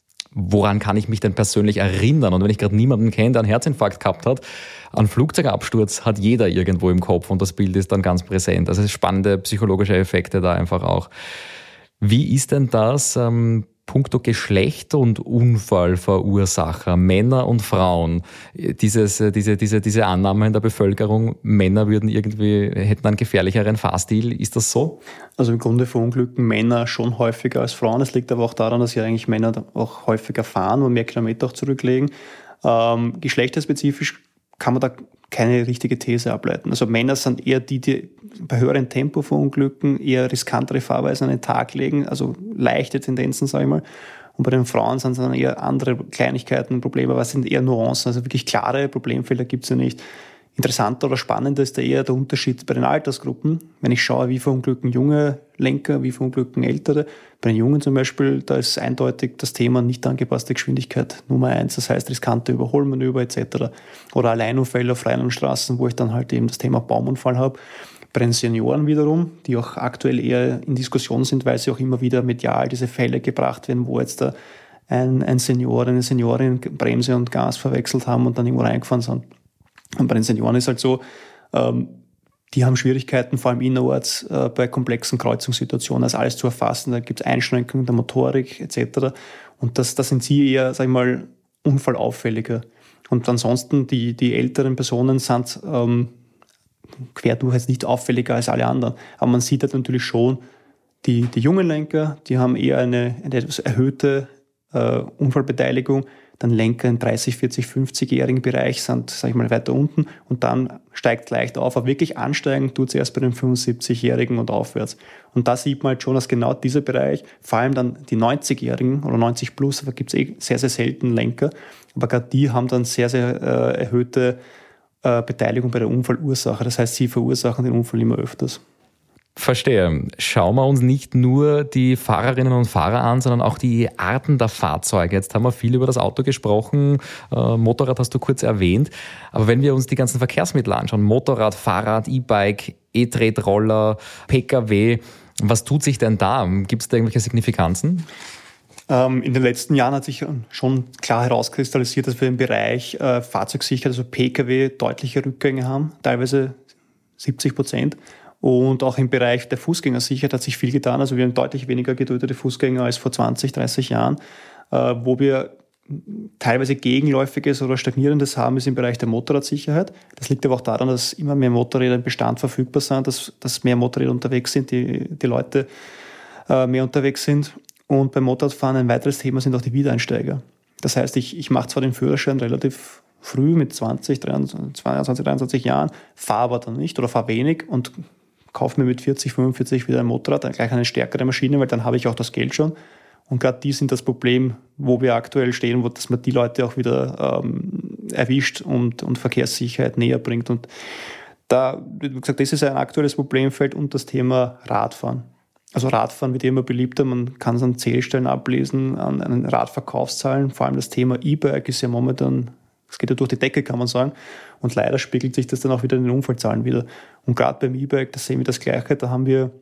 woran kann ich mich denn persönlich erinnern? Und wenn ich gerade niemanden kenne, der einen Herzinfarkt gehabt hat, einen Flugzeugabsturz hat jeder irgendwo im Kopf und das Bild ist dann ganz präsent. Also es sind spannende psychologische Effekte da einfach auch. Wie ist denn das ähm, puncto Geschlecht und Unfallverursacher, Männer und Frauen? Dieses, diese, diese, diese Annahme in der Bevölkerung, Männer würden irgendwie, hätten einen gefährlicheren Fahrstil. Ist das so? Also im Grunde verunglücken Männer schon häufiger als Frauen. Es liegt aber auch daran, dass ja eigentlich Männer auch häufiger fahren und mehr Kilometer auch zurücklegen. Ähm, geschlechterspezifisch kann man da keine richtige These ableiten. Also Männer sind eher die, die bei höherem Tempo verunglücken, eher riskantere Fahrweisen an den Tag legen, also leichte Tendenzen, sage ich mal. Und bei den Frauen sind es dann eher andere Kleinigkeiten, Probleme, aber es sind eher Nuancen. Also wirklich klare Problemfelder gibt es ja nicht. Interessanter oder spannender ist da eher der Unterschied bei den Altersgruppen. Wenn ich schaue, wie verunglücken junge Lenker, wie verunglücken ältere. Bei den Jungen zum Beispiel, da ist eindeutig das Thema nicht angepasste Geschwindigkeit Nummer eins. Das heißt riskante Überholmanöver et cetera. Oder Alleinunfälle auf freien Straßen, wo ich dann halt eben das Thema Baumunfall habe. Bei den Senioren wiederum, die auch aktuell eher in Diskussion sind, weil sie auch immer wieder medial diese Fälle gebracht werden, wo jetzt da ein, ein Senior, eine Seniorin Bremse und Gas verwechselt haben und dann irgendwo reingefahren sind. Und bei den Senioren ist halt so, ähm, die haben Schwierigkeiten, vor allem innerorts, äh, bei komplexen Kreuzungssituationen, also alles zu erfassen. Da gibt es Einschränkungen der Motorik et cetera. Und das, das sind sie eher, sag ich mal, unfallauffälliger. Und ansonsten, die, die älteren Personen sind ähm, quer durch jetzt nicht auffälliger als alle anderen. Aber man sieht halt natürlich schon, die, die jungen Lenker, die haben eher eine, eine etwas erhöhte äh, Unfallbeteiligung. Dann Lenker in dreißig, vierzig, fünfzigjährigen Bereich sind, sag ich mal, weiter unten und dann steigt leicht auf. Aber wirklich ansteigen tut es erst bei den fünfundsiebzigjährigen und aufwärts. Und da sieht man halt schon, dass genau dieser Bereich, vor allem dann die neunzigjährigen oder neunzig plus, da gibt es eh sehr, sehr selten Lenker, aber gerade die haben dann sehr, sehr äh, erhöhte äh, Beteiligung bei der Unfallursache. Das heißt, sie verursachen den Unfall immer öfters. Verstehe. Schauen wir uns nicht nur die Fahrerinnen und Fahrer an, sondern auch die Arten der Fahrzeuge. Jetzt haben wir viel über das Auto gesprochen, äh, Motorrad hast du kurz erwähnt, aber wenn wir uns die ganzen Verkehrsmittel anschauen, Motorrad, Fahrrad, E-Bike, E-Tretroller, P K W, was tut sich denn da? Gibt es da irgendwelche Signifikanzen? Ähm, in den letzten Jahren hat sich schon klar herauskristallisiert, dass wir im Bereich äh, Fahrzeugsicherheit, also P K W, deutliche Rückgänge haben, teilweise siebzig Prozent. Und auch im Bereich der Fußgängersicherheit hat sich viel getan. Also wir haben deutlich weniger getötete Fußgänger als vor zwanzig, dreißig Jahren. Äh, wo wir teilweise Gegenläufiges oder Stagnierendes haben, ist im Bereich der Motorradsicherheit. Das liegt aber auch daran, dass immer mehr Motorräder im Bestand verfügbar sind, dass, dass mehr Motorräder unterwegs sind, die, die Leute äh, mehr unterwegs sind. Und beim Motorradfahren ein weiteres Thema sind auch die Wiedereinsteiger. Das heißt, ich, ich mache zwar den Führerschein relativ früh mit zwanzig, dreiundzwanzig, dreiundzwanzig Jahren, fahre aber dann nicht oder fahre wenig und kaufe mir mit vierzig, fünfundvierzig wieder ein Motorrad, dann gleich eine stärkere Maschine, weil dann habe ich auch das Geld schon. Und gerade die sind das Problem, wo wir aktuell stehen, wo dass man die Leute auch wieder ähm, erwischt und, und Verkehrssicherheit näher bringt. Und da, wie gesagt, das ist ein aktuelles Problemfeld und das Thema Radfahren. Also Radfahren wird immer beliebter, man kann es an Zählstellen ablesen, an, an Radverkaufszahlen. Vor allem das Thema E-Bike ist ja momentan, es geht ja durch die Decke, kann man sagen. Und leider spiegelt sich das dann auch wieder in den Unfallzahlen wieder. Und gerade beim E-Bike, da sehen wir das Gleiche, da haben wir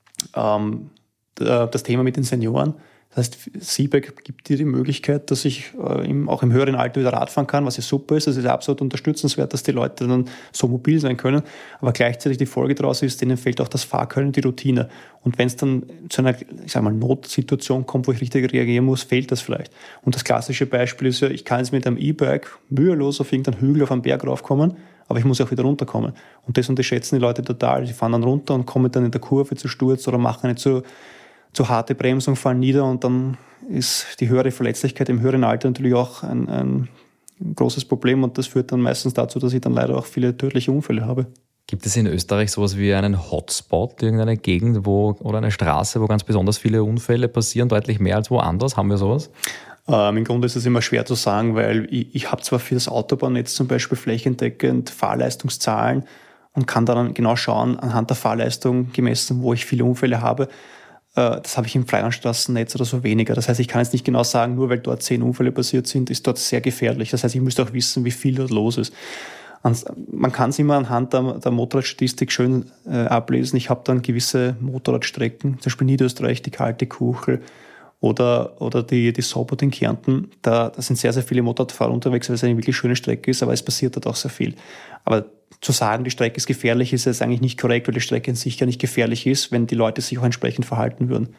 ähm, das Thema mit den Senioren. Das heißt, das E-Bike gibt dir die Möglichkeit, dass ich äh, im, auch im höheren Alter wieder Radfahren kann, was ja super ist. Das ist absolut unterstützenswert, dass die Leute dann so mobil sein können. Aber gleichzeitig die Folge daraus ist, denen fehlt auch das Fahrkönnen, die Routine. Und wenn es dann zu einer, ich sag mal, Notsituation kommt, wo ich richtig reagieren muss, fehlt das vielleicht. Und das klassische Beispiel ist ja, ich kann jetzt mit einem E-Bike mühelos auf irgendeinen Hügel, auf einen Berg raufkommen, aber ich muss auch wieder runterkommen. Und das unterschätzen die Leute total. Die fahren dann runter und kommen dann in der Kurve zu Sturz oder machen eine zu zu harte Bremsung, fallen nieder und dann ist die höhere Verletzlichkeit im höheren Alter natürlich auch ein, ein großes Problem und das führt dann meistens dazu, dass ich dann leider auch viele tödliche Unfälle habe. Gibt es in Österreich sowas wie einen Hotspot, irgendeine Gegend wo, oder eine Straße, wo ganz besonders viele Unfälle passieren, deutlich mehr als woanders? Haben wir sowas? Ähm, Im Grunde ist es immer schwer zu sagen, weil ich, ich habe zwar für das Autobahnnetz zum Beispiel flächendeckend Fahrleistungszahlen und kann dann genau schauen, anhand der Fahrleistung gemessen, wo ich viele Unfälle habe. Das habe ich im Freilandstraßennetz oder so weniger. Das heißt, ich kann jetzt nicht genau sagen, nur weil dort zehn Unfälle passiert sind, ist dort sehr gefährlich. Das heißt, ich müsste auch wissen, wie viel dort los ist. Man kann es immer anhand der, der Motorradstatistik schön äh, ablesen. Ich habe dann gewisse Motorradstrecken, zum Beispiel Niederösterreich, die Kalte Kuchel oder, oder die, die Sobot in Kärnten. Da, da sind sehr, sehr viele Motorradfahrer unterwegs, weil es eine wirklich schöne Strecke ist, aber es passiert dort auch sehr viel. Aber zu sagen, die Strecke ist gefährlich, ist jetzt eigentlich nicht korrekt, weil die Strecke in sich ja nicht gefährlich ist, wenn die Leute sich auch entsprechend verhalten würden.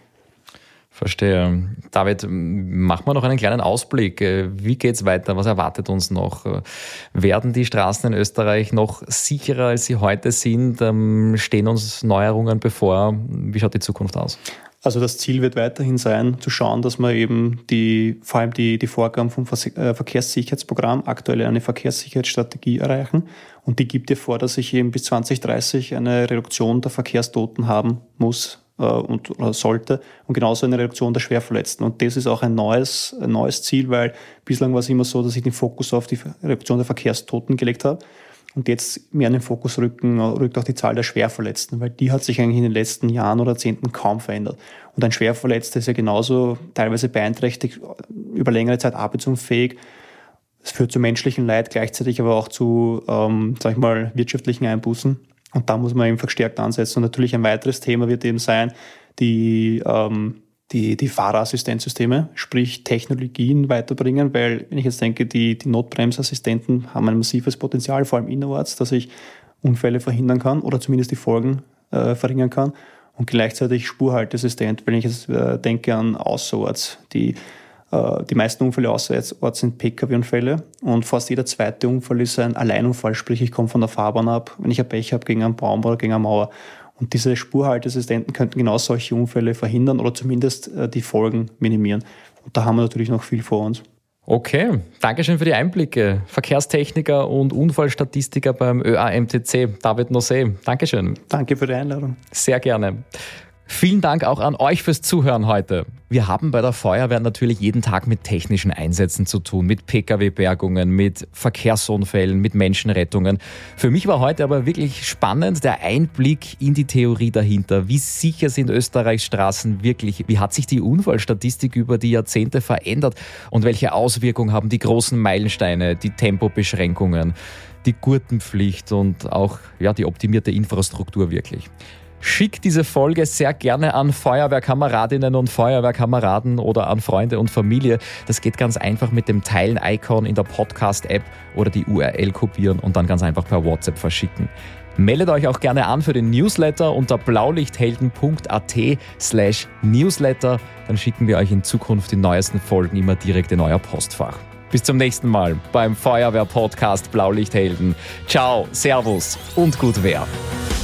Verstehe. David, machen wir noch einen kleinen Ausblick. Wie geht's weiter? Was erwartet uns noch? Werden die Straßen in Österreich noch sicherer, als sie heute sind? Stehen uns Neuerungen bevor? Wie schaut die Zukunft aus? Also das Ziel wird weiterhin sein, zu schauen, dass wir eben die, vor allem die, die Vorgaben vom Verkehrssicherheitsprogramm, aktuell eine Verkehrssicherheitsstrategie erreichen. Und die gibt ja vor, dass ich eben bis zwanzig dreißig eine Reduktion der Verkehrstoten haben muss äh, und oder sollte und genauso eine Reduktion der Schwerverletzten. Und das ist auch ein neues, ein neues Ziel, weil bislang war es immer so, dass ich den Fokus auf die Reduktion der Verkehrstoten gelegt habe. Und jetzt mehr in den Fokus rücken, rückt auch die Zahl der Schwerverletzten, weil die hat sich eigentlich in den letzten Jahren oder Jahrzehnten kaum verändert. Und ein Schwerverletzter ist ja genauso teilweise beeinträchtigt, über längere Zeit arbeitsunfähig. Es führt zu menschlichem Leid, gleichzeitig aber auch zu, ähm, sag ich mal, wirtschaftlichen Einbußen. Und da muss man eben verstärkt ansetzen. Und natürlich ein weiteres Thema wird eben sein, die, ähm, die, die Fahrerassistenzsysteme, sprich Technologien weiterbringen, weil wenn ich jetzt denke, die, die Notbremsassistenten haben ein massives Potenzial, vor allem innerorts, dass ich Unfälle verhindern kann oder zumindest die Folgen äh, verringern kann und gleichzeitig Spurhalteassistent, wenn ich jetzt äh, denke an außerorts, die äh, die meisten Unfälle außerorts sind P K W-Unfälle und fast jeder zweite Unfall ist ein Alleinunfall, sprich ich komme von der Fahrbahn ab, wenn ich ein Pech habe gegen einen Baum oder gegen eine Mauer. Und diese Spurhalteassistenten könnten genau solche Unfälle verhindern oder zumindest äh, die Folgen minimieren. Und da haben wir natürlich noch viel vor uns. Okay, Dankeschön für die Einblicke. Verkehrstechniker und Unfallstatistiker beim Ö A M T C, David Nosé. Dankeschön. Danke für die Einladung. Sehr gerne. Vielen Dank auch an euch fürs Zuhören heute. Wir haben bei der Feuerwehr natürlich jeden Tag mit technischen Einsätzen zu tun, mit P K W-Bergungen, mit Verkehrsunfällen, mit Menschenrettungen. Für mich war heute aber wirklich spannend der Einblick in die Theorie dahinter. Wie sicher sind Österreichs Straßen wirklich? Wie hat sich die Unfallstatistik über die Jahrzehnte verändert? Und welche Auswirkungen haben die großen Meilensteine, die Tempobeschränkungen, die Gurtenpflicht und auch ja, die optimierte Infrastruktur wirklich? Schickt diese Folge sehr gerne an Feuerwehrkameradinnen und Feuerwehrkameraden oder an Freunde und Familie. Das geht ganz einfach mit dem Teilen-Icon in der Podcast-App oder die U R L kopieren und dann ganz einfach per WhatsApp verschicken. Meldet euch auch gerne an für den Newsletter unter blaulichthelden punkt a t slash newsletter. Dann schicken wir euch in Zukunft die neuesten Folgen immer direkt in euer Postfach. Bis zum nächsten Mal beim Feuerwehr-Podcast Blaulichthelden. Ciao, Servus und gut Wehr.